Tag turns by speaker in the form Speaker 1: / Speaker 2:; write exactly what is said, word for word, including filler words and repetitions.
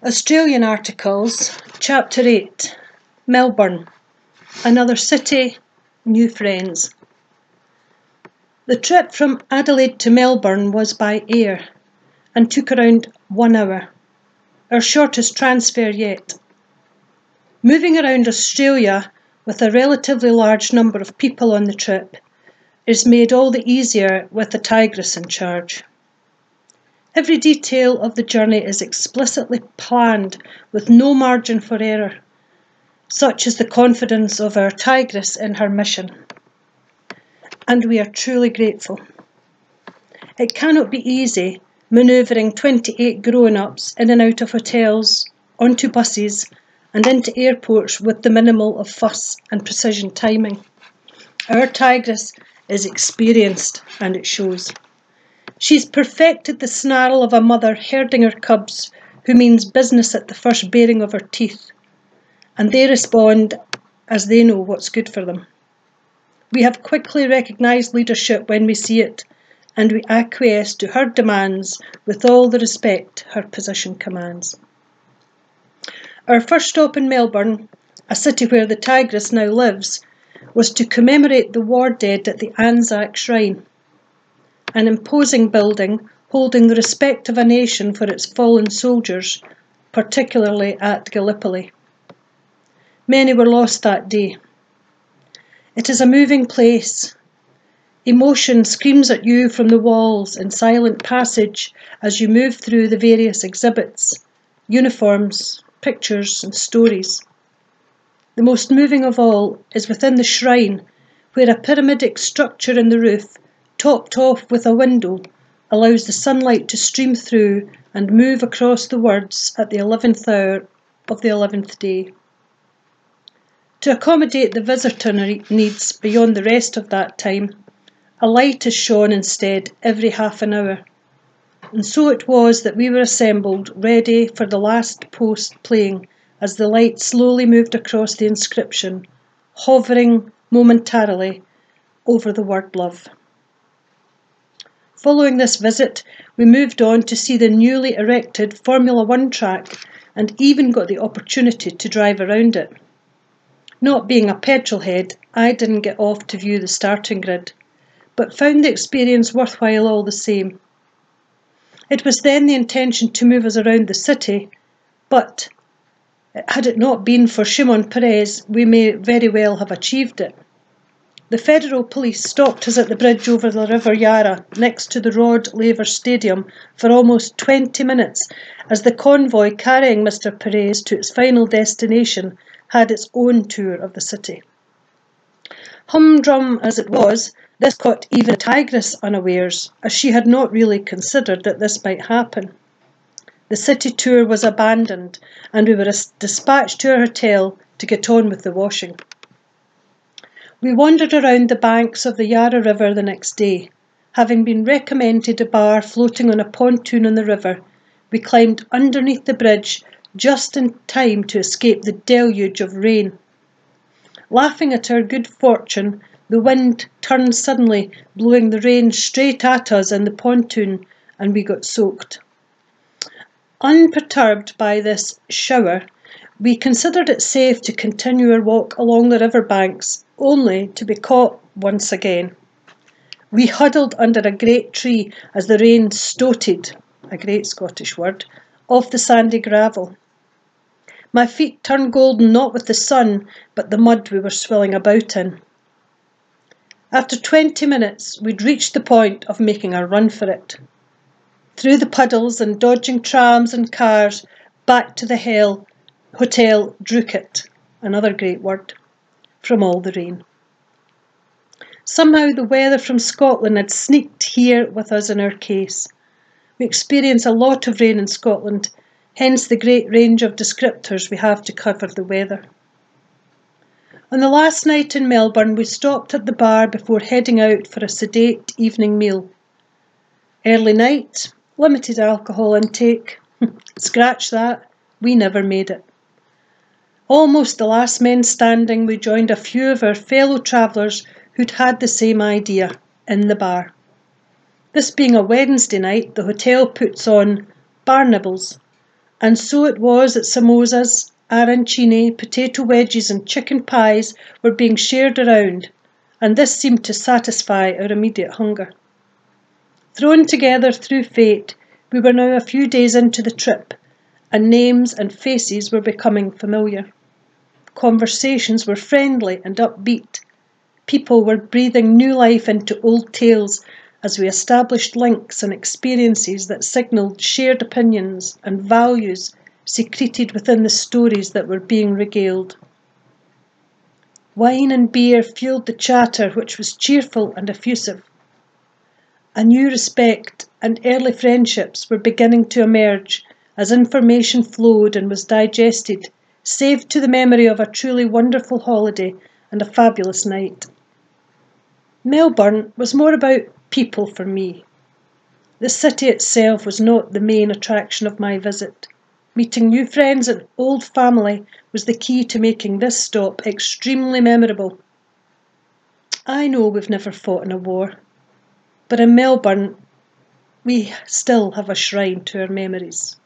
Speaker 1: Australian Articles, Chapter eight, Melbourne, Another City, New Friends. The trip from Adelaide to Melbourne was by air and took around one hour, our shortest transfer yet. Moving around Australia with a relatively large number of people on the trip is made all the easier with the Tigress in charge. Every detail of the journey is explicitly planned with no margin for error. Such is the confidence of our Tigress in her mission. And we are truly grateful. It cannot be easy manoeuvring twenty-eight grown-ups in and out of hotels, onto buses, and into airports with the minimal of fuss and precision timing. Our Tigress is experienced, and it shows. She's perfected the snarl of a mother herding her cubs who means business at the first baring of her teeth, and they respond as they know what's good for them. We have quickly recognised leadership when we see it, and we acquiesce to her demands with all the respect her position commands. Our first stop in Melbourne, a city where the Tigress now lives, was to commemorate the war dead at the Anzac Shrine, an imposing building holding the respect of a nation for its fallen soldiers, particularly at Gallipoli. Many were lost that day. It is a moving place. Emotion screams at you from the walls in silent passage as you move through the various exhibits, uniforms, pictures and stories. The most moving of all is within the shrine, where a pyramidic structure in the roof, topped off with a window, allows the sunlight to stream through and move across the words at the eleventh hour of the eleventh day. To accommodate the visitor needs beyond the rest of that time, a light is shone instead every half an hour, and so it was that we were assembled ready for the last post playing as the light slowly moved across the inscription, hovering momentarily over the word love. Following this visit, we moved on to see the newly erected Formula One track and even got the opportunity to drive around it. Not being a petrolhead, I didn't get off to view the starting grid, but found the experience worthwhile all the same. It was then the intention to move us around the city, but had it not been for Shimon Peres, we may very well have achieved it. The Federal Police stopped us at the bridge over the River Yarra next to the Rod Laver Stadium for almost twenty minutes as the convoy carrying Mister Peres to its final destination had its own tour of the city. Humdrum as it was, this caught even the Tigress unawares, as she had not really considered that this might happen. The city tour was abandoned, and we were dispatched to our hotel to get on with the washing. We wandered around the banks of the Yarra River the next day. Having been recommended a bar floating on a pontoon on the river, we climbed underneath the bridge just in time to escape the deluge of rain. Laughing at our good fortune, the wind turned suddenly, blowing the rain straight at us and the pontoon, and we got soaked. Unperturbed by this shower, we considered it safe to continue our walk along the river banks, only to be caught once again. We huddled under a great tree as the rain stoated, a great Scottish word, off the sandy gravel. My feet turned golden not with the sun, but the mud we were swilling about in. After twenty minutes, we'd reached the point of making a run for it. Through the puddles and dodging trams and cars, back to the hell, Hotel Druitt, another great word, from all the rain. Somehow the weather from Scotland had sneaked here with us in our case. We experience a lot of rain in Scotland, hence the great range of descriptors we have to cover the weather. On the last night in Melbourne, we stopped at the bar before heading out for a sedate evening meal. Early night, limited alcohol intake. Scratch that, we never made it. Almost the last men standing, we joined a few of our fellow travellers who'd had the same idea, in the bar. This being a Wednesday night, the hotel puts on bar nibbles, And so it was that samosas, arancini, potato wedges and chicken pies were being shared around, and this seemed to satisfy our immediate hunger. Thrown together through fate, we were now a few days into the trip, and names and faces were becoming familiar. Conversations were friendly and upbeat. People were breathing new life into old tales as we established links and experiences that signalled shared opinions and values secreted within the stories that were being regaled. Wine and beer fueled the chatter, which was cheerful and effusive. A new respect and early friendships were beginning to emerge as information flowed and was digested, saved to the memory of a truly wonderful holiday and a fabulous night. Melbourne was more about people for me. The city itself was not the main attraction of my visit. Meeting new friends and old family was the key to making this stop extremely memorable. I know we've never fought in a war, but in Melbourne we still have a shrine to our memories.